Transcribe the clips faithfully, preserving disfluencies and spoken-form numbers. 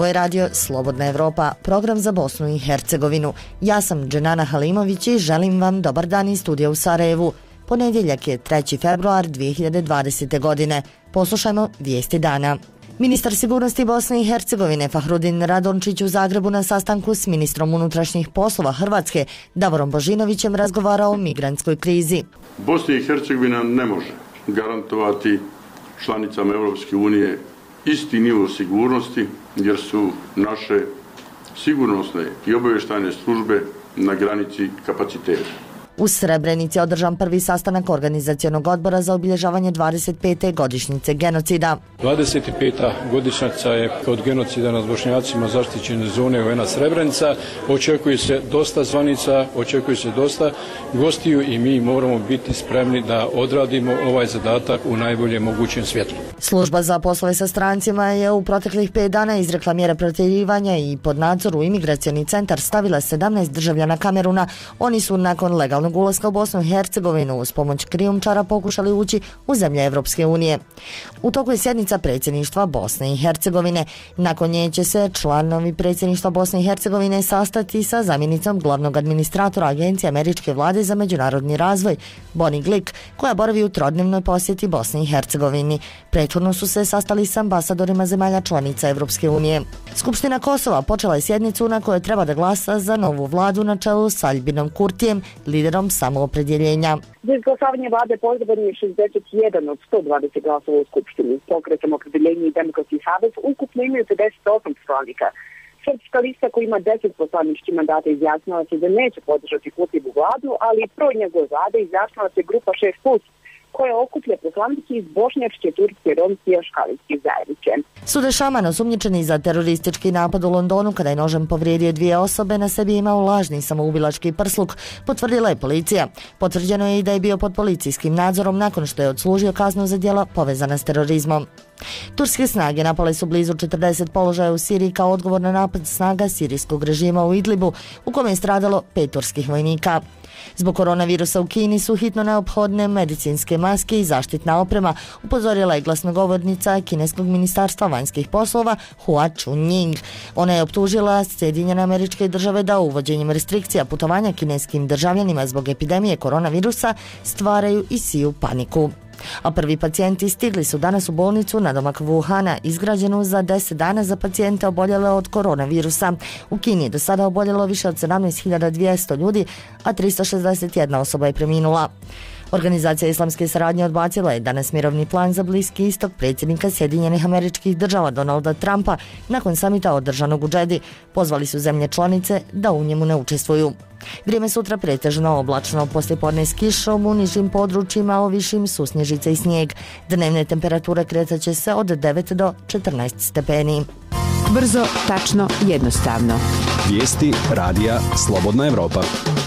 Ovo je radio Slobodna Evropa, program za Bosnu i Hercegovinu. Ja sam Dženana Halimović i želim vam dobar dan iz studija u Sarajevu. Ponedjeljak je treći februar dvije hiljade dvadesete. godine. Poslušajmo vijesti dana. Ministar sigurnosti Bosne i Hercegovine Fahrudin Radončić u Zagrebu na sastanku s ministrom unutrašnjih poslova Hrvatske Davorom Božinovićem razgovarao o migrantskoj krizi. Bosna i Hercegovina ne može garantovati članicama Europske unije isti nivo sigurnosti jer su naše sigurnosne i obavještajne službe na granici kapaciteta. U Srebrenici je održan prvi sastanak organizacionog odbora za obilježavanje dvadeset pete godišnjice genocida. dvadeset peta godišnjica je od genocida nad Bošnjacima zaštićene zone U N-a Srebrenica. Očekuje se dosta zvanica, očekuje se dosta gostiju i mi moramo biti spremni da odradimo ovaj zadatak u najboljem mogućem svjetlu. Služba za poslove sa strancima je u proteklih pet dana izrekla mjere protjerivanja i pod nadzor u imigracioni centar stavila sedamnaest državljana Kameruna. Oni su nakon legalnog ulaska u Bosnu i Hercegovinu uz pomoć krijumčara pokušali ući u zemlje Evropske unije. U toku je sjednica predsjedništva Bosne i Hercegovine. Nakon nje će se članovi predsjedništva Bosne i Hercegovine sastati sa zamjenicom glavnog administratora Agencije američke vlade za međunarodni razvoj Bonnie Glick, koja boravi u trodnevnoj posjeti Bosni i Hercegovini. Prethodno su se sastali s ambasadorima zemalja članica Evropske unije. Skupština Kosova počela je sjednicu na kojoj treba da glasa za novu vladu na čelu s Aljbinom Kurtijem, liderom samoopredjeljenja. Za izglasavanje vlade potreban je šezdeset jedan od sto dvadeset glasova u Skupštini. Pokret Samoopredeljenje i Demokratski savez ukupno imaju pedeset osam poslanika. Srpska lista koja ima deset poslaničkih mandata izjasnila se da neće podržati Kurtijevu vladu, ali pro njegove vlade izjasnila se grupa šest plus, koja okuplja poslanike iz bošnjačke, turske, romske i aškalijske zajednice. Sude Šaman, osumnjičeni za teroristički napad u Londonu kada je nožem povrijedio dvije osobe, na sebi je imao lažni samoubilački prsluk, potvrdila je policija. Potvrđeno je i da je bio pod policijskim nadzorom nakon što je odslužio kaznu za djela povezana s terorizmom. Turske snage napale su blizu četrdeset položaja u Siriji kao odgovor na napad snaga sirijskog režima u Idlibu, u kome je stradalo pet turskih vojnika. Zbog koronavirusa u Kini su hitno neophodne medicinske maske i zaštitna oprema, upozorila je glasnogovornica kineskog ministarstva vanjskih poslova Hua Chunying. Ona je optužila Sjedinjene Američke Države da uvođenjem restrikcija putovanja kineskim državljanima zbog epidemije koronavirusa stvaraju i siju paniku. A prvi pacijenti stigli su danas u bolnicu na domak Wuhana, izgrađenu za deset dana za pacijente oboljele od koronavirusa. U Kini je do sada oboljelo više od sedamnaest hiljada dvjesto ljudi, a tristo šezdeset jedna osoba je preminula. Organizacija islamske saradnje odbacila je danas mirovni plan za Bliski istok predsjednika Sjedinjenih Američkih Država Donalda Trumpa nakon samita održanog u Džedi. Pozvali su zemlje članice da u njemu ne učestvuju. Vrijeme sutra pretežno oblačno, poslijepodne s kišom, u nižim područjima o višim susnježice i snijeg. Dnevne temperature kretat će se od devet do četrnaest stepeni. Brzo, tačno, jednostavno. Vijesti radija Slobodna Evropa.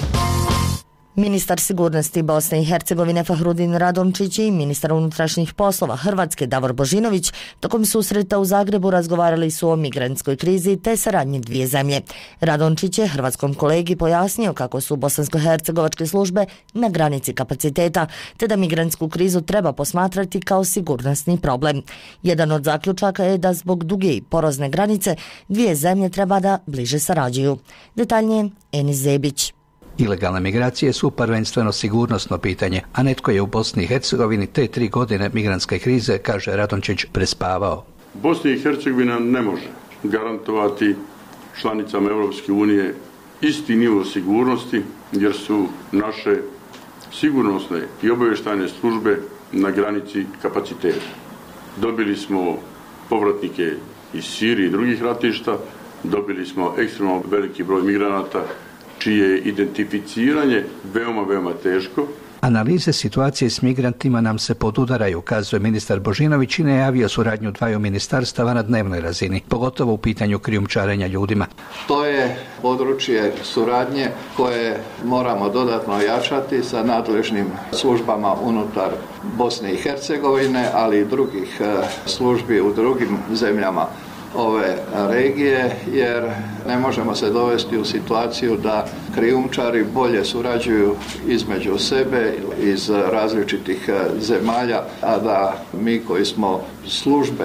Ministar sigurnosti Bosne i Hercegovine Fahrudin Radončić i ministar unutrašnjih poslova Hrvatske Davor Božinović tokom susreta u Zagrebu razgovarali su o migrantskoj krizi te saradnji dvije zemlje. Radončić je hrvatskom kolegi pojasnio kako su bosansko-hercegovačke službe na granici kapaciteta, te da migrantsku krizu treba posmatrati kao sigurnosni problem. Jedan od zaključaka je da zbog duge i porozne granice dvije zemlje treba da bliže sarađuju. Detaljnije Enis Zebić. Ilegalne migracije su prvenstveno sigurnosno pitanje, a netko je u Bosni i Hercegovini te tri godine migrantske krize, kaže Radončić, prespavao. Bosna i Hercegovina ne može garantovati članicama Europske unije isti nivo sigurnosti jer su naše sigurnosne i obavještajne službe na granici kapaciteta. Dobili smo povratnike iz Sirije i drugih ratišta, dobili smo ekstremno veliki broj migranata čije je identificiranje veoma, veoma teško. Analize situacije s migrantima nam se podudaraju, kazuje ministar Božinović i najavio suradnju dvaju ministarstava na dnevnoj razini, pogotovo u pitanju krijumčarenja ljudima. To je područje suradnje koje moramo dodatno ojačati sa nadležnim službama unutar Bosne i Hercegovine, ali i drugih službi u drugim zemljama ove regije, jer ne možemo se dovesti u situaciju da krijumčari bolje surađuju između sebe iz različitih zemalja, a da mi koji smo službe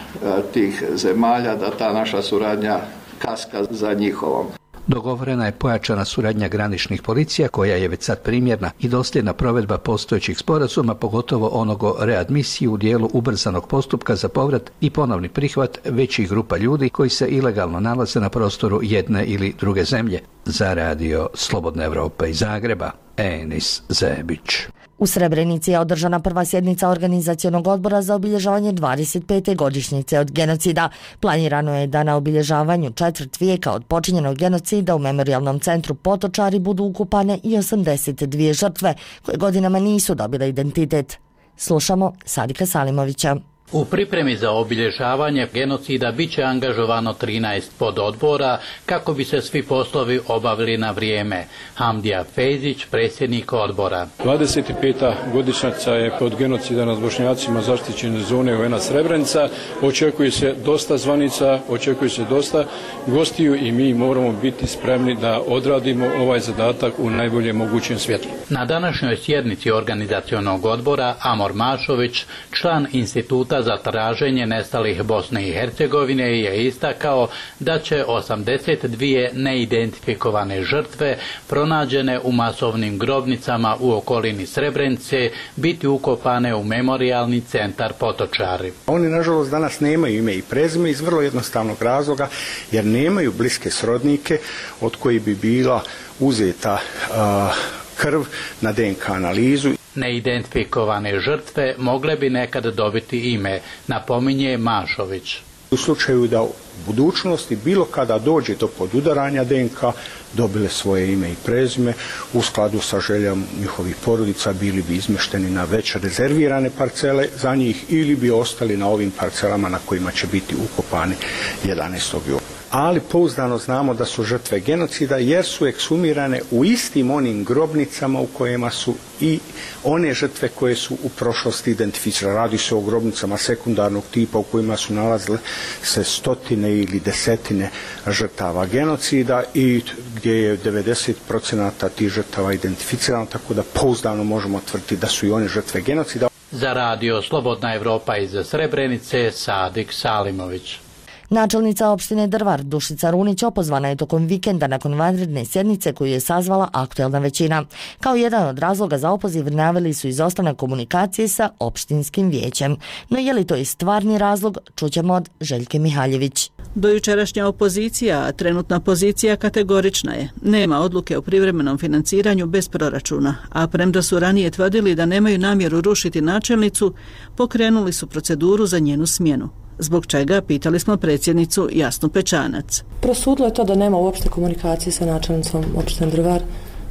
tih zemalja, da ta naša suradnja kaska za njihovom. Dogovorena je pojačana suradnja graničnih policija koja je već sad primjerna i dosljedna provedba postojećih sporazuma, pogotovo onog o readmisiji u dijelu ubrzanog postupka za povrat i ponovni prihvat većih grupa ljudi koji se ilegalno nalaze na prostoru jedne ili druge zemlje. Za radio Slobodna Evropa iz Zagreba, Enis Zebić. U Srebrenici je održana prva sjednica organizacionog odbora za obilježavanje dvadeset pete godišnjice od genocida. Planirano je da na obilježavanju četvrt vijeka od počinjenog genocida u Memorijalnom centru Potočari budu ukupane i osamdeset dvije žrtve koje godinama nisu dobile identitet. Slušamo Sadika Salimovića. U pripremi za obilježavanje genocida bit će angažovano trinaest pododbora kako bi se svi poslovi obavili na vrijeme. Hamdija Fejzić, predsjednik odbora. dvadeset peta godišnjica je od genocida nad Bošnjacima zaštićene zone U N-a Srebrenica. Očekuje se dosta zvanica, očekuje se dosta gostiju i mi moramo biti spremni da odradimo ovaj zadatak u najboljem mogućem svjetlu. Na današnjoj sjednici organizacionog odbora Amor Mašović, član instituta za traženje nestalih Bosne i Hercegovine, je istakao da će osamdeset dvije neidentifikovane žrtve pronađene u masovnim grobnicama u okolini Srebrenice biti ukopane u Memorijalni centar Potočari. Oni nažalost danas nemaju ime i prezime iz vrlo jednostavnog razloga jer nemaju bliske srodnike od kojih bi bila uzeta uh, krv na D N K analizu. Neidentifikovane žrtve mogle bi nekad dobiti ime, napominje Mašović. U slučaju da u budućnosti bilo kada dođe do podudaranja D N K, dobile svoje ime i prezime u skladu sa željom njihovih porodica, bili bi izmešteni na već rezervirane parcele za njih ili bi ostali na ovim parcelama na kojima će biti ukopani jedanaestog jula. Ali pouzdano znamo da su žrtve genocida jer su ekshumirane u istim onim grobnicama u kojima su i one žrtve koje su u prošlosti identificirane. Radi se o grobnicama sekundarnog tipa u kojima su nalazile se stotine ili desetine žrtava genocida i gdje je devedeset posto tih žrtava identificirano, tako da pouzdano možemo tvrditi da su i one žrtve genocida. Za radio Slobodna Evropa iz Srebrenice, Sadik Salimović. Načelnica opštine Drvar Dušica Runić opozvana je tokom vikenda nakon vanredne sjednice koju je sazvala aktuelna većina. Kao jedan od razloga za opoziv naveli su izostanak komunikacije sa opštinskim vijećem. No je li to i stvarni razlog, čućemo od Željke Mihaljević. Dojučerašnja opozicija, a trenutna pozicija kategorična je. Nema odluke o privremenom financiranju bez proračuna, a premda su ranije tvrdili da nemaju namjeru rušiti načelnicu, pokrenuli su proceduru za njenu smjenu. Zbog čega, pitali smo predsjednicu Jasnu Pečanac. Prosudilo je to da nema uopšte komunikacije sa načelnicom opštine Drvar,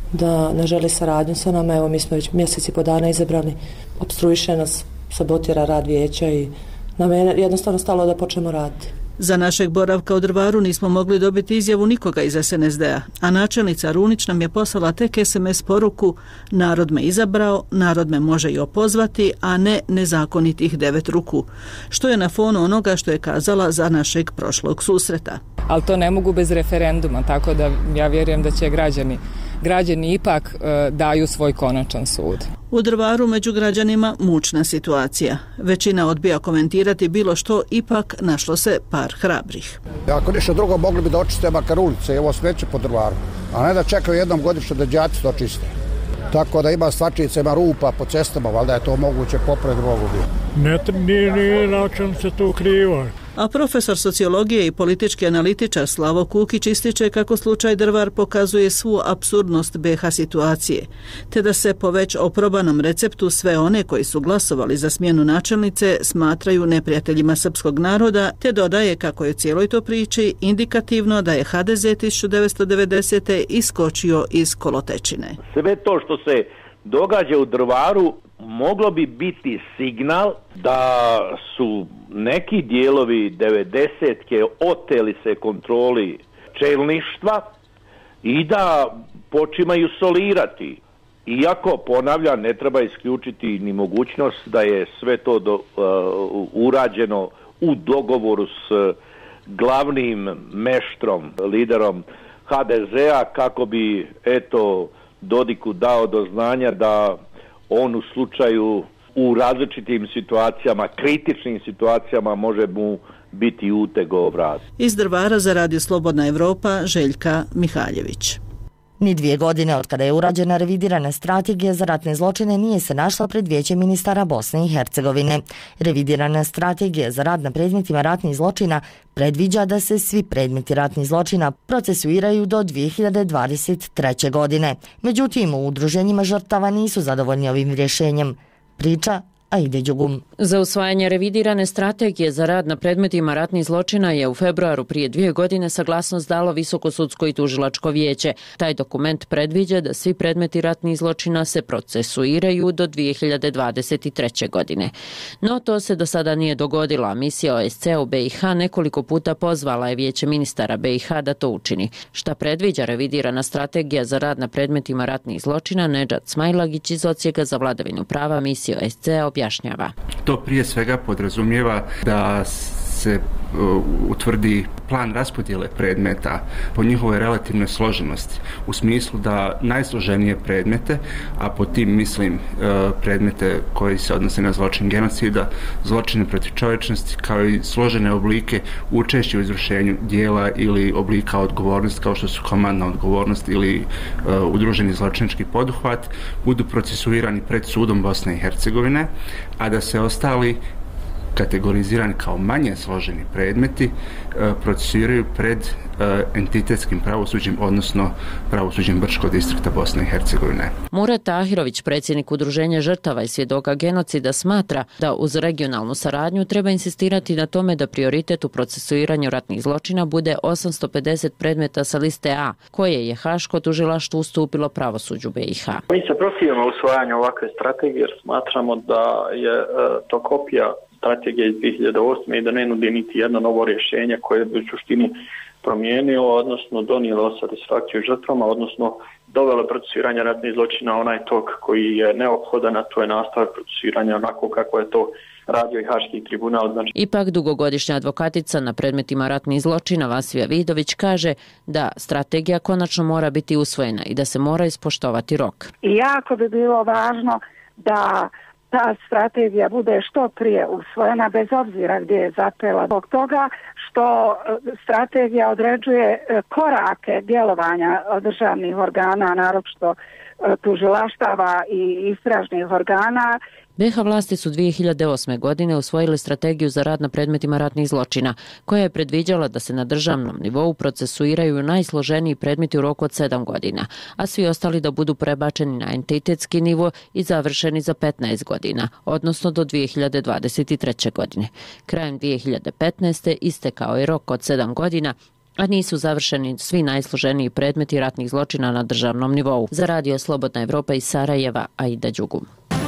da ne želi saradnju sa nama. Evo, mi smo već mjeseci po dana izabrani, opstruiše nas, sabotira rad vijeća i nam je jednostavno stalo da počnemo raditi. Za našeg boravka u Drvaru nismo mogli dobiti izjavu nikoga iz S N S D-a, a načelnica Runić nam je poslala tek S M S poruku: narod me izabrao, narod me može i opozvati, a ne nezakonitih devet ruku, što je na fonu onoga što je kazala za našeg prošlog susreta. Ali to ne mogu bez referenduma, tako da ja vjerujem da će građani građani ipak e, daju svoj konačan sud. U Drvaru među građanima mučna situacija. Većina odbija komentirati bilo što, ipak našlo se par hrabrih. Ako ništa drugo, mogli bi da očiste makar ulice i ovo smeće po Drvaru, a ne da čekaju jednom godišnje da đaci to čiste. Tako da ima stvarčica, ima rupa po cestama, valjda je to moguće popraviti mogu bi. Ne, nije, nije na čem se to krivo. A profesor sociologije i politički analitičar Slavo Kukić ističe kako slučaj Drvar pokazuje svu apsurdnost B iH situacije, te da se po već oprobanom receptu sve one koji su glasovali za smjenu načelnice smatraju neprijateljima srpskog naroda, te dodaje kako je cijeloj to priči indikativno da je H D Z tisuću devetsto devedesete. iskočio iz kolotečine. Sve to što se događa u Drvaru moglo bi biti signal da su neki dijelovi devedesetke oteli se kontroli čelništva i da počimaju solirati. Iako, ponavljam, ne treba isključiti ni mogućnost da je sve to do, uh, urađeno u dogovoru s glavnim meštrom, liderom H D Z-a, kako bi eto Dodiku dao do znanja da on u slučaju u različitim situacijama, kritičnim situacijama može mu biti utegao vrat. Iz Drvara za Radio Slobodna Evropa, Željka Mihaljević. Ni dvije godine od kada je urađena revidirana strategija za ratne zločine nije se našla pred Vijećem ministara Bosne i Hercegovine. Revidirana strategija za rad na predmetima ratnih zločina predviđa da se svi predmeti ratnih zločina procesuiraju do dvije hiljade dvadeset treće. godine. Međutim, u udruženjima žrtava nisu zadovoljni ovim rješenjem. Priča Aide Đugum. Za usvajanje revidirane strategije za rad na predmetima ratnih zločina je u februaru prije dvije godine saglasnost dalo Visokosudsko i tužilačko vijeće. Taj dokument predviđa da svi predmeti ratnih zločina se procesuiraju do dvije hiljade dvadeset treće. godine. No to se do sada nije dogodilo, a misija O S C u B i H nekoliko puta pozvala je Vijeće ministara B i H da to učini. Šta predviđa revidirana strategija za rad na predmetima ratnih zločina, Nedžad Smajlagić iz Odsjeka za vladavinu prava misije O S C objašnjava. To prije svega podrazumijeva da se uh, utvrdi plan raspodjele predmeta po njihovoj relativnoj složenosti, u smislu da najsloženije predmete, a po tim mislim uh, predmete koji se odnose na zločin genocida, zločine protiv čovječnosti, kao i složene oblike učešća u izvršenju dijela ili oblika odgovornosti, kao što su komandna odgovornost ili uh, udruženi zločinački poduhvat, budu procesuirani pred sudom Bosne i Hercegovine, a da se ostali kategorizirani kao manje složeni predmeti procesuiraju pred entitetskim pravosuđem, odnosno pravosuđem Brčkog distrikta Bosne i Hercegovine. Murat Tahirović, predsjednik Udruženja žrtava i svjedoka genocida, smatra da uz regionalnu saradnju treba insistirati na tome da prioritet u procesuiranju ratnih zločina bude osamsto pedeset predmeta sa liste A, koje je Haško tužilaštvo ustupilo pravosuđu B i H. Mi se protivimo usvajanju ovakve strategije jer smatramo da je to kopija strategije iz dvije hiljade osme i da ne nudi niti jedno novo rješenje koje bi u suštini promijenilo, odnosno donijelo satisfakciju žrtvama, odnosno dovelo procesuiranje ratnih zločina onaj tok koji je neophodan, a to je nastavak procesuiranja onako kako je to radio i Haški tribunal. Znači... Ipak dugogodišnja advokatica na predmetima ratnih zločina Vasija Vidović kaže da strategija konačno mora biti usvojena i da se mora ispoštovati rok. I jako bi bilo važno da ta strategija bude što prije usvojena, bez obzira gdje je zapela. Zbog toga što strategija određuje korake djelovanja državnih organa, naročito tužilaštava i istražnih organa. B H vlasti su dvije hiljade osme. godine usvojili strategiju za rad na predmetima ratnih zločina, koja je predviđala da se na državnom nivou procesuiraju najsloženiji predmeti u roku od sedam godina, a svi ostali da budu prebačeni na entitetski nivo i završeni za petnaest godina, odnosno do dvije hiljade dvadeset treće. godine. Krajem dvije hiljade petnaeste. istekao je rok od sedam godina, a nisu završeni svi najsloženiji predmeti ratnih zločina na državnom nivou. Za Radio Slobodna Evropa iz Sarajeva, Aida Đugum.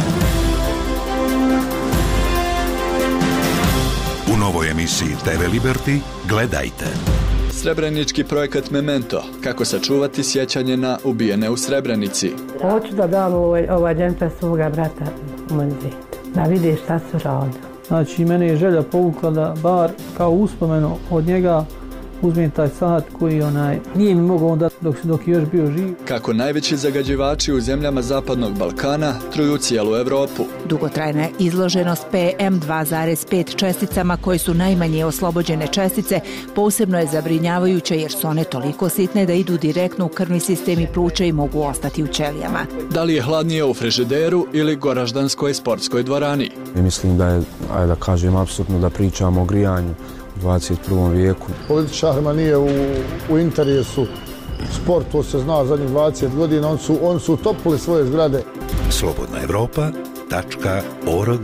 U novoj emisiji T V Liberty gledajte. Srebrenički projekat Memento. Kako sačuvati sjećanje na ubijene u Srebrenici. Hoću da dam ovaj, ovaj džemper svoga brata u muzej. Da vidi šta su radili. Znači, mene je želja povukla da bar kao uspomenu od njega uzmem taj sat koji onaj nije mi mogao onda dok, dok je još bio živ. Kako najveći zagađivači u zemljama Zapadnog Balkana truju cijelu Evropu. Dugotrajna izloženost P M dva zarez pet česticama koje su najmanje oslobođene čestice posebno je zabrinjavajuće jer su one toliko sitne da idu direktno u krvni sistem i pluća i mogu ostati u ćelijama. Da li je hladnije u frižideru ili Goraždanskoj sportskoj dvorani? I mislim da je, ajde da kažem, apsurdno da pričamo o grijanju u dvadeset prvom vijeku. Političarima nije u, u interesu sport, to se zna zadnjih dvadeset godina, on su, on su utopili svoje zgrade. slobodna evropa tačka org.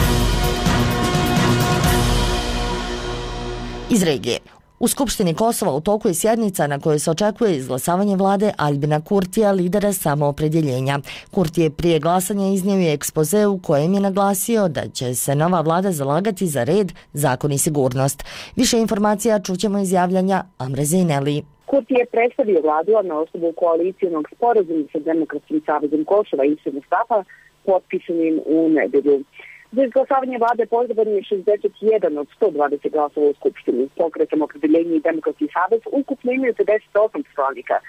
Iz regije. U Skupštini Kosova u toku je sjednica na kojoj se očekuje izglasavanje vlade Aljbina Kurtija, lidera samoopredjeljenja. Kurti je prije glasanja iznio je ekspoze u kojem je naglasio da će se nova vlada zalagati za red, zakon i sigurnost. Više informacija čućemo iz javljanja Amre Zejneli. Kurti je predstavio vladu na osnovu koalicijonog sporazuma sa Demokratskim savezom Kosova i Mustafa potpisanim u nedelju. Za izglasavanje vlade potreban je šezdeset jedan od sto dvadeset glasova u Skupštini. Pokretom Opredeljenje i Demokratski savez ukupno imaju pedeset osam poslanika.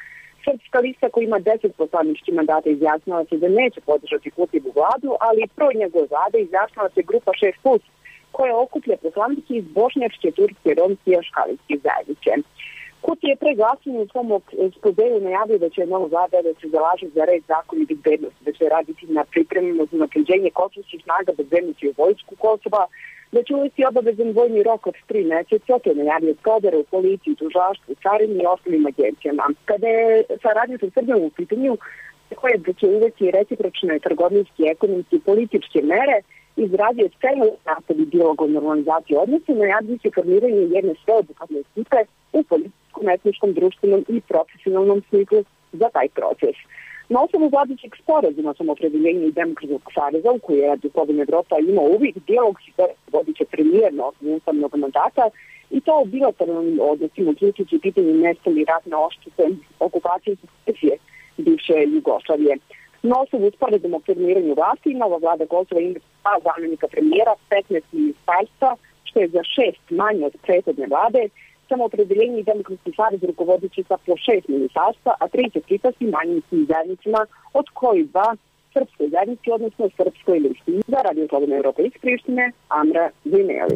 Srpska lista koja ima deset poslaničkih mandata izjasnila se da neće podržati Kutijevu vladu, ali pro njegove vlade izjasnila se grupa šest plus, koja okuplja poslanike iz bošnjačke, turske, romske i aškalijske zajednice. Kuti je pre glasanja u svom ekspozeju najavio da će nova vlada da se zalaže za red, zakon i bezbednost, da će raditi na pripremama za unapređenje kosovskih snaga bezbednosti u vojsku Kosova, da će uvesti obavezan vojni rok od tri meseca, to je najavio Prodera u policiji, tužilaštvu, carini i ostalim agencijama. Kada je saradnja sa Srbijom u pitanju, koje da će uvesti recipročne trgovinske, ekonomske i političke mere, izradio celu nastavi dijaloga o normalizaciji odnosa, najavio se formiranje jedne sveobuhvatne ekipe u političkom, etničkom, društvenom i profesionalnom smislu za taj proces. Na osnovu vladajućeg sporazuma Samoopredjeljenja i Demokratskog saveza, u koji je Radio Slobodna Evropa imao uvijek, dijalog se vodit će premijer na osnovu ustavnog mandata i to u bilateralnim odnosima, uključujući pitanje nestali ratne odštete, okupacije i bivše Jugoslavije. Na osnovu sporazuma o formiranju vlasti, nova vlada Kosova ima dva zamjenika premijera, petnaest ministarstva, što je za šest manje od prethodne vlade. Samoopredjeljenje i Demokratski savez rukovodit će sa po šest ministarstva, a tri će pripasti manjinskim zajednicima, od koji dva srpskoj zajednici, odnosno srpskoj listi. Za Radio Slobodna Evropa iz Prištine, Amra Zineli.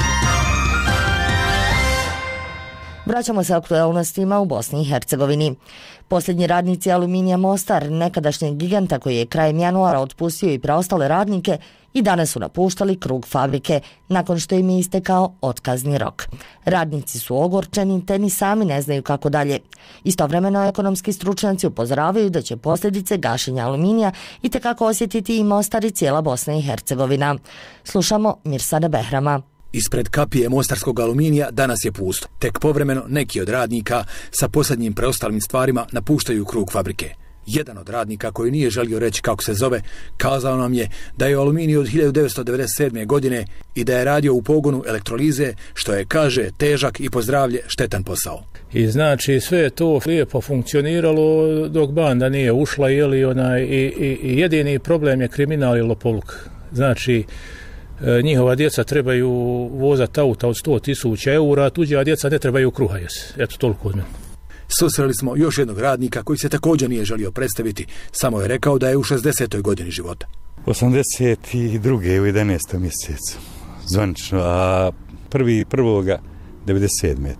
Vraćamo se aktualnostima u Bosni i Hercegovini. Posljednji radnici Aluminija Mostar, nekadašnjeg giganta koji je krajem januara otpustio i preostale radnike, i danas su napuštali krug fabrike nakon što im je istekao otkazni rok. Radnici su ogorčeni te ni sami ne znaju kako dalje. Istovremeno ekonomski stručnjaci upozoravaju da će posljedice gašenja Aluminija itekako osjetiti i Mostar i cijela Bosna i Hercegovina. Slušamo Mirsada Behrama. Ispred kapije mostarskog Aluminija danas je pusto. Tek povremeno neki od radnika sa posljednjim preostalim stvarima napuštaju krug fabrike. Jedan od radnika koji nije želio reći kako se zove, kazao nam je da je u Aluminiju od hiljadu devetsto devedeset sedme. godine i da je radio u pogonu elektrolize, što je, kaže, težak i po zdravlje štetan posao. I znači sve je to lijepo funkcioniralo dok banda nije ušla, jeli, onaj, i, i, i jedini problem je kriminal i lopovluk. Znači, njihova djeca trebaju vozati auta od sto tisuća eura, a tuđa djeca ne trebaju kruha jes. Eto, toliko od mene. Susreli smo još jednog radnika koji se također nije želio predstaviti, samo je rekao da je u šezdesetoj godini života. osamdeset druge u jedanaestom mjesecu, zvanično, a prvi prvoga devedeset sedme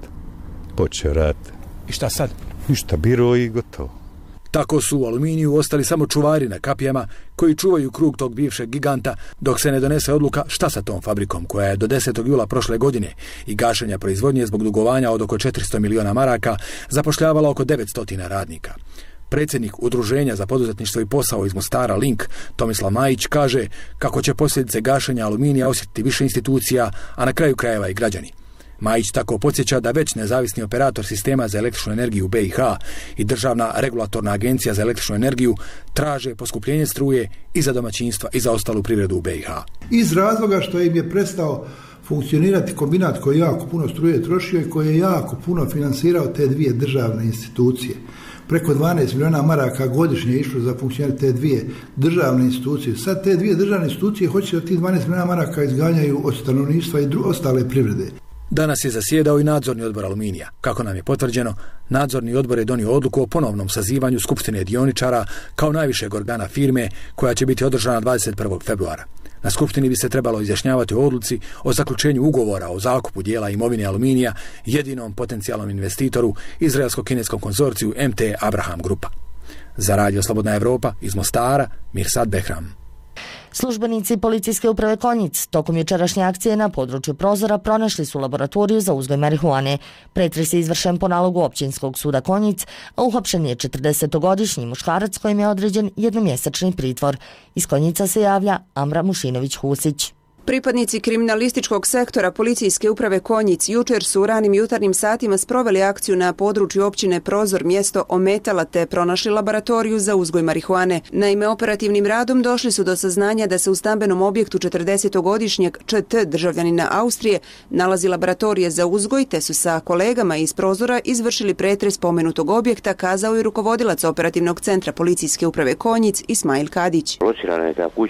počeo rad. I šta sad? Ništa, biro i gotovo. Tako su u Aluminiju ostali samo čuvari na kapijama koji čuvaju krug tog bivšeg giganta dok se ne donese odluka šta sa tom fabrikom koja je do desetog jula prošle godine i gašenja proizvodnje zbog dugovanja od oko četiristo miliona maraka zapošljavala oko devetsto radnika. Predsjednik Udruženja za poduzetništvo i posao iz Mostara Link, Tomislav Majić, kaže kako će posljedice gašenja Aluminija osjetiti više institucija, a na kraju krajeva i građani. Majić tako podsjeća da već nezavisni operator sistema za električnu energiju B i H i Državna regulatorna agencija za električnu energiju traže poskupljenje struje i za domaćinstva i za ostalu privredu u B i H. Iz razloga što im je prestao funkcionirati kombinat koji jako puno struje trošio i koji je jako puno finansirao te dvije državne institucije. Preko dvanaest miliona maraka godišnje je išlo za funkcionirati te dvije državne institucije. Sad te dvije državne institucije hoće da ti dvanaest miliona maraka izganjaju od stanovništva i dru- ostale privrede. Danas je zasjedao i nadzorni odbor Aluminija. Kako nam je potvrđeno, nadzorni odbor je donio odluku o ponovnom sazivanju skupštine dioničara kao najvišeg organa firme koja će biti održana dvadeset prvog februara. Na skupštini bi se trebalo izjašnjavati o odluci o zaključenju ugovora o zakupu dijela imovine Aluminija jedinom potencijalnom investitoru izraelsko-kineskom konzorciju M T Abraham Grupa. Za Radio Slobodna Evropa iz Mostara, Mirsad Behram. Službenici policijske uprave Konjic tokom jučerašnje akcije na području Prozora pronašli su laboratoriju za uzgoj marihuane. Pretres je izvršen po nalogu Općinskog suda Konjic, a uhapšen je četrdesetogodišnji muškarac kojem je određen jednomjesečni pritvor. Iz Konjica se javlja Amra Mušinović-Husić. Pripadnici kriminalističkog sektora policijske uprave Konjic jučer su u ranim jutarnjim satima sproveli akciju na području općine Prozor, mjesto Ometala, te pronašli laboratoriju za uzgoj marihuane. Naime, operativnim radom došli su do saznanja da se u stambenom objektu četrdesetogodišnjeg Č T državljanina Austrije nalazi laboratorije za uzgoj, te su sa kolegama iz Prozora izvršili pretres spomenutog objekta, kazao je rukovodilac operativnog centra policijske uprave Konjic Ismail Kadić. Locirana je ta kuća u kojoj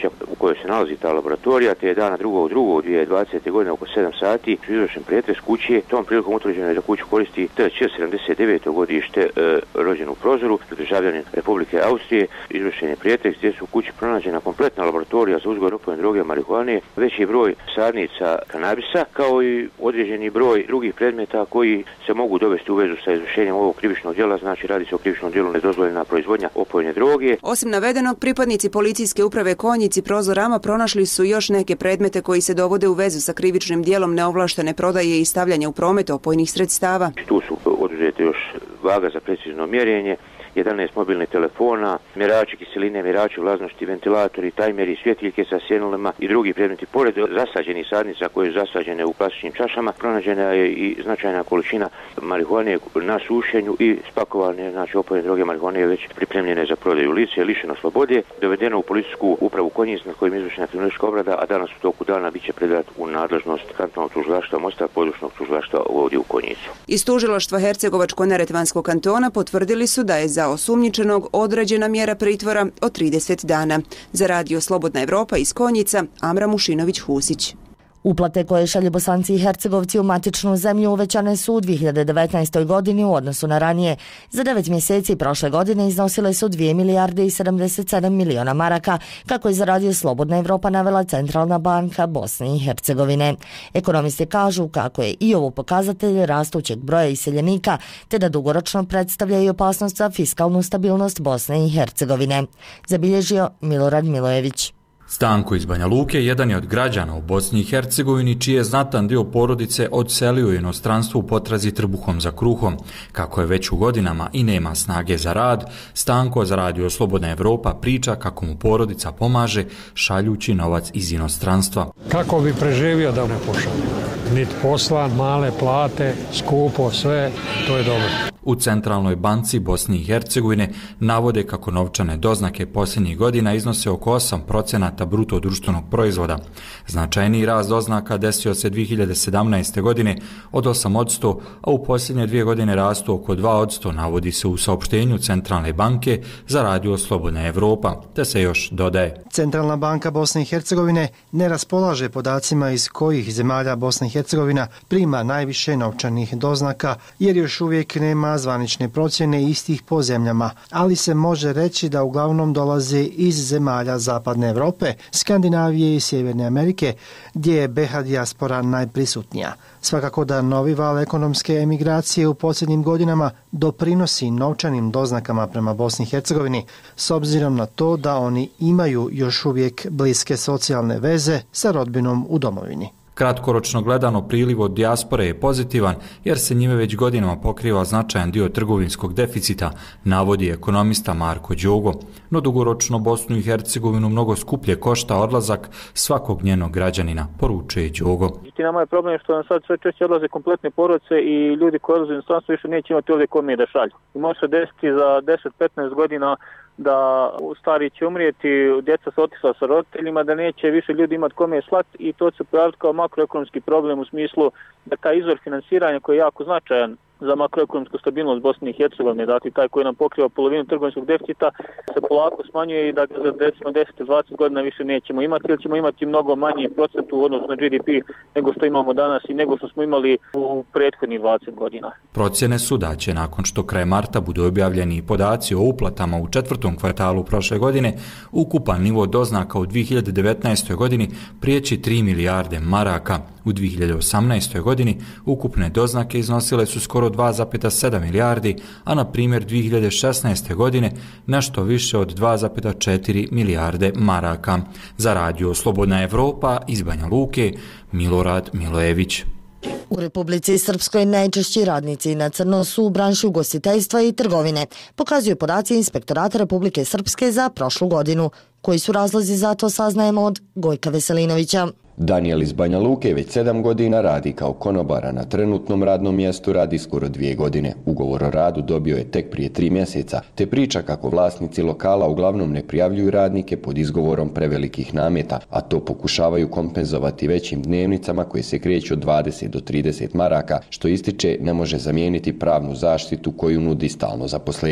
kojoj se nalazi ta laboratorija, te je dana drugog drugog dvije tisuće dvadesete. godine oko sedam sati izvršen pretres kuće. Tom prilikom utvrđeno je da kuću koristi T Č sedamdeset deveto godište e, rođen u Prozoru, državljanin Republike Austrije. Izvršen je pretres gdje su u kući pronađena kompletna laboratorija za uzgoj opojne droge marihuane, veći broj sadnica kanabisa, kao i određeni broj drugih predmeta koji se mogu dovesti u vezu sa izvršenjem ovog krivičnog djela, znači radi se o krivičnom djelu nedozvoljena proizvodnja opojne droge. Osim navedenog, pripadnici policijske uprave Konjic i Prozorama pronašli su još neke predmete koji se dovode u vezu sa krivičnim djelom neovlaštene prodaje i stavljanja u promet opojnih sredstava. Tu su oduzete još vaga za precizno mjerenje, jedanaest mobilnih telefona, mjerači kiseline, mjerači vlažnosti, ventilatori, tajmeri, svjetiljke sa sjenulama i drugi predmeti. Pored zasađenih sadnica koje su zasađene u plastičnim čašama, pronađena je i značajna količina marihuane na sušenju i spakovane, znači opojne droge marihuane već pripremljene za prodaju. Lice je lišeno slobode, dovedeno u policijsku upravu Konjic na kojim je izvršena kriminalistička obrada, a danas u toku dana biće predat u nadležnost kantonalnog tužilaštva Mostar, područnog tužilaštva ovdje u Konjicu. Iz tužilaštva Hercegovačko-neretvanskog kantona potvrdili su da je za osumnjičenog određena mjera pritvora od trideset dana. Za radio Slobodna Evropa iz Konjica, Amra Mušinović-Husić. Uplate koje šalju Bosanci i Hercegovci u matičnu zemlju uvećane su u dvije hiljade devetnaestoj. godini u odnosu na ranije. Za devet mjeseci prošle godine iznosile su dvije milijarde i sedamdeset sedam miliona maraka, kako je za radio Slobodna Evropa navela Centralna banka Bosne i Hercegovine. Ekonomisti kažu kako je i ovo pokazatelj rastućeg broja iseljenika, te da dugoročno predstavlja i opasnost za fiskalnu stabilnost Bosne i Hercegovine. Zabilježio Milorad Milojević. Stanko iz Banja Luke jedan je od građana u Bosni i Hercegovini čiji je znatan dio porodice odselio u inostranstvo u potrazi trbuhom za kruhom. Kako je već u godinama i nema snage za rad, Stanko za radio Slobodna Evropa priča kako mu porodica pomaže šaljući novac iz inostranstva. Kako bi preživio da ne pošalje? Niti posla, male plate, skupo, sve, to je dobro. U Centralnoj banci Bosne i Hercegovine navode kako novčane doznake posljednjih godina iznose oko osam procenata bruto društvenog proizvoda. Značajniji rast doznaka desio se dvije hiljade sedamnaeste. godine od osam posto, a u posljednje dvije godine rastu oko dva posto, navodi se u saopštenju Centralne banke za radio Slobodna Evropa, te se još dodaje. Centralna banka Bosne i Hercegovine ne raspolaže podacima iz kojih zemalja Bosna i Hercegovina prima najviše novčanih doznaka, jer još uvijek nema zvanične procjene istih po zemljama, ali se može reći da uglavnom dolaze iz zemalja Zapadne Evrope, Skandinavije i Sjeverne Amerike, gdje je B H dijaspora najprisutnija. Svakako da novi val ekonomske emigracije u posljednjim godinama doprinosi novčanim doznakama prema Bosni i Hercegovini, s obzirom na to da oni imaju još uvijek bliske socijalne veze sa rodbinom u domovini. Kratkoročno gledano priliv od dijaspore je pozitivan jer se njime već godinama pokriva značajan dio trgovinskog deficita, navodi ekonomista Marko Đogo. No dugoročno Bosnu i Hercegovinu mnogo skuplje košta odlazak svakog njenog građanina, poručuje Đogo. Nama je problem što nam sad sve češće odlaze kompletne porodice i ljudi koji odlaze u inostranstvo više neće imati ovdje kome da šalju. I može se desiti za deset do petnaest godina da stari će umrijeti, djeca se otišla sa roditeljima, da neće više ljudi imati kome slati i to će pojaviti kao makroekonomski problem u smislu da taj izvor finansiranja koji je jako značajan za makroekonomsku stabilnost Bosne i Hercegovine, dakle taj koji nam pokriva polovinu trgovinskog deficita, se polako smanjuje i da ga za deset do dvadeset godina više nećemo imati, ili ćemo imati mnogo manji procent u odnosu na G D P nego što imamo danas i nego što smo imali u prethodnih dvadeset godina. Procjene su da će nakon što kraj marta budu objavljeni podaci o uplatama u četvrtom kvartalu prošle godine, ukupan nivo doznaka u dvije hiljade devetnaestoj. godini prijeći tri milijarde maraka. U dvije hiljade osamnaestoj. godini ukupne doznake iznosile su skoro dva zarez sedam milijardi, a na primjer dvije hiljade šesnaeste. godine nešto više od dva zarez četiri milijarde maraka. Za radio Slobodna Evropa iz Banja Luke, Milorad Milojević. U Republici Srpskoj najčešći radnici na crno su u branši ugostiteljstva i trgovine, pokazuju podaci Inspektorata Republike Srpske za prošlu godinu. Koji su razlozi za to saznajemo od Gojka Veselinovića. Daniel iz Banja Luke već sedam godina radi kao konobara na trenutnom radnom mjestu, radi skoro dvije godine. Ugovor o radu dobio je tek prije tri mjeseca, te priča kako vlasnici lokala uglavnom ne prijavljuju radnike pod izgovorom prevelikih nameta, a to pokušavaju kompenzovati većim dnevnicama koje se kreću od dvadeset do trideset maraka, što ističe ne može zamijeniti pravnu zaštitu koju nudi stalno zaposlenje.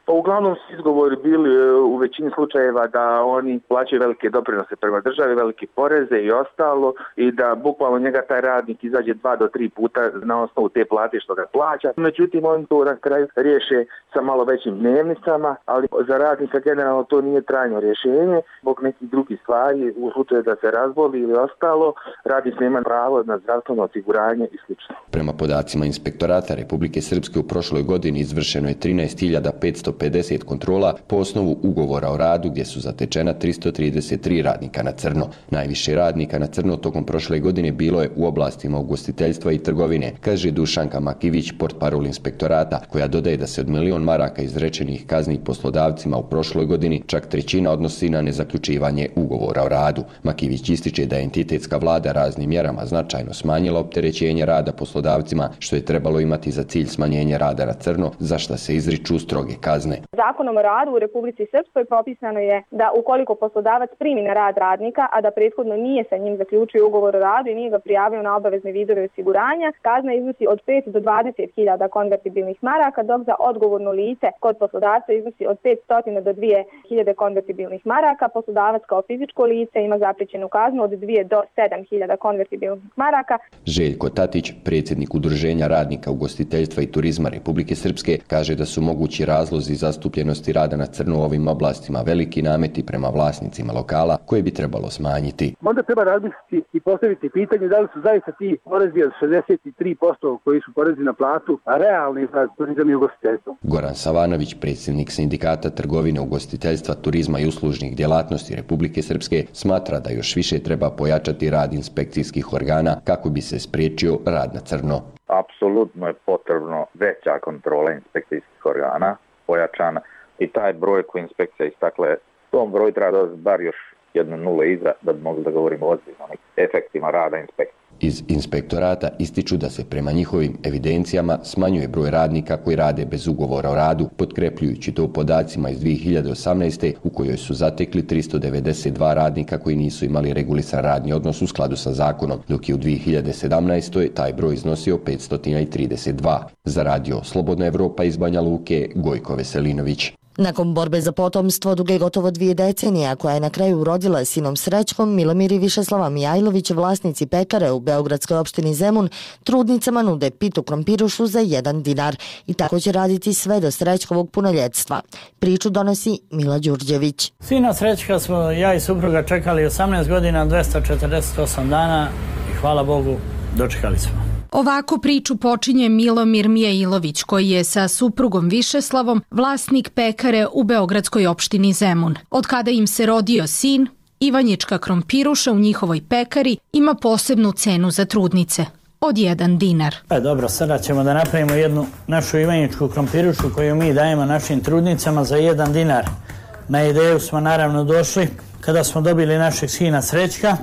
Pa uglavnom su izgovori bili u većini slučajeva da oni plaćaju velike doprinose prema državi, velike poreze i ostalo i da bukvalno njega taj radnik izađe dva do tri puta na osnovu te plate što ga plaća. Međutim, oni to na kraju riješe sa malo većim dnevnicama, ali za radnika generalno to nije trajno rješenje. Zbog nekih drugih stvari, u slučaju da se razboli ili ostalo, radnik nema pravo na zdravstveno osiguranje i sl. Prema podacima Inspektorata Republike Srpske u prošloj godini izvršeno je trinaest hiljada petsto pedeset kontrola po osnovu ugovora o radu gdje su zatečena tristo trideset tri radnika na crno. Najviše radnika na crno tokom prošle godine bilo je u oblastima ugostiteljstva i trgovine, kaže Dušanka Makivić, portparol Inspektorata, koja dodaje da se od milion maraka izrečenih kazni poslodavcima u prošloj godini čak trećina odnosi na nezaključivanje ugovora o radu. Makivić ističe da je entitetska vlada raznim mjerama značajno smanjila opterećenje rada poslodavcima, što je trebalo imati za cilj smanjenje rada na crno, za šta se izriču stroge kazne. Zakonom o radu u Republici Srpskoj propisano je da ukoliko poslodavac primi na rad radnika, a da prethodno nije sa njim zaključio ugovor o radu i nije ga prijavio na obavezne vidove osiguranja, kazna iznosi od pet do dvadeset hiljada konvertibilnih maraka, dok za odgovorno lice kod poslodavca iznosi od petsto do dvije hiljade konvertibilnih maraka. Poslodavac kao fizičko lice ima zapriječenu kaznu od dvije do sedam hiljada konvertibilnih maraka. Željko Tatić, predsjednik Udruženja radnika ugostiteljstva i turizma Republike Srpske, kaže da su mogući razlozi zastupljenosti rada na crno u ovim oblastima veliki nameti prema vlasnicima lokala koje bi trebalo smanjiti. Onda treba razmisliti i postaviti pitanje da li su zaista ti porezi od šezdeset tri posto koji su porezi na platu realni za turizam i ugostiteljstvo. Goran Savanović, predsjednik Sindikata trgovine, ugostiteljstva, turizma i uslužnih djelatnosti Republike Srpske, smatra da još više treba pojačati rad inspekcijskih organa kako bi se spriječio rad na crno. Apsolutno je potrebno veća kontrola inspekcijskih organa, pojačana, i taj broj koji inspekcija istakle, tom broju treba dodati bar još jednu nule iza da bi mogli da govorimo o ozbiljnom efektima rada inspekcije. Iz Inspektorata ističu da se prema njihovim evidencijama smanjuje broj radnika koji rade bez ugovora o radu, potkrepljujući to podacima iz dvije hiljade osamnaeste. u kojoj su zatekli tristo devedeset dva radnika koji nisu imali regulisan radni odnos u skladu sa zakonom, dok je u dvije hiljade sedamnaestoj. taj broj iznosio petsto trideset dva. Za radio Slobodna Evropa iz Banja Luke, Gojko Veselinović. Nakon borbe za potomstvo duge gotovo dvije decenije, a koja je na kraju urodila sinom Srećkom, Milomir i Višeslava Mijajlović, vlasnici pekare u beogradskoj opštini Zemun, trudnicama nude pitu krompirušu za jedan dinar i tako će raditi sve do Srećkovog punoljetstva. Priču donosi Mila Đurđević. Sina Srećka smo ja i supruga čekali osamnaest godina, dvesta četrdeset osam dana i hvala Bogu dočekali smo. Ovako priču počinje Milomir Mijailović, koji je sa suprugom Višeslavom vlasnik pekare u beogradskoj opštini Zemun. Od kada im se rodio sin, Ivanjička krompiruša u njihovoj pekari ima posebnu cenu za trudnice od jedan dinar. E, dobro, sada ćemo da napravimo jednu našu Ivanjičku krompirušu koju mi dajemo našim trudnicama za jedan dinar. Na ideju smo naravno došli kada smo dobili našeg sina Srećka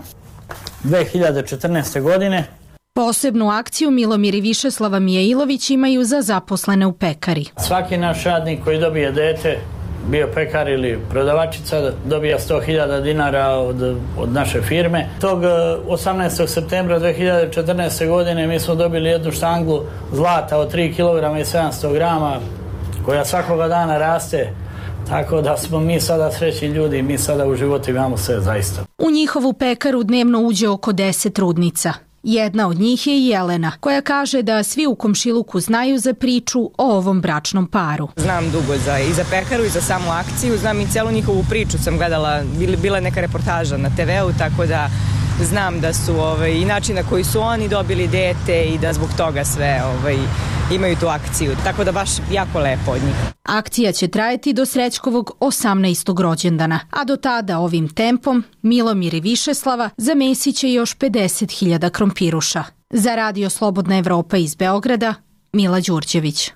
dve hiljade četrnaeste. godine. Posebnu akciju Milomir i Višeslava Mijailović imaju za zaposlene u pekari. Svaki naš radnik koji dobije dete, bio pekar ili prodavačica, dobija sto hiljada dinara od, od naše firme. Tog osamnaestog septembra dve hiljade četrnaeste. godine mi smo dobili jednu štanglu zlata od tri kilograma i sedamsto grama koja svakoga dana raste. Tako da smo mi sada srećni ljudi, mi sada u životu imamo sve zaista. U njihovu pekaru dnevno uđe oko deset trudnica. Jedna od njih je i Jelena, koja kaže da svi u komšiluku znaju za priču o ovom bračnom paru. Znam dugo za, i za pekaru i za samu akciju, znam i celu njihovu priču, sam gledala, bila je neka reportaža na te veu, tako da znam da su ovaj, i način na koji su oni dobili dete i da zbog toga sve ovaj, imaju tu akciju, tako da baš jako lepo od njih. Akcija će trajati do Srećkovog osamnaestog rođendana, a do tada ovim tempom Milomir i Višeslava zamesiće još pedeset hiljada krompiruša. Za radio Slobodna Evropa iz Beograda, Mila Đurđević.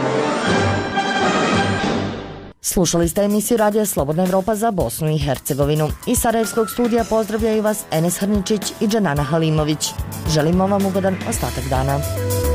Slušali ste emisiju radija Slobodna Evropa za Bosnu i Hercegovinu. Iz Sarajevskog studija pozdravljaju vas Enes Hrničić i Džanana Halimović. Želimo vam ugodan ostatak dana.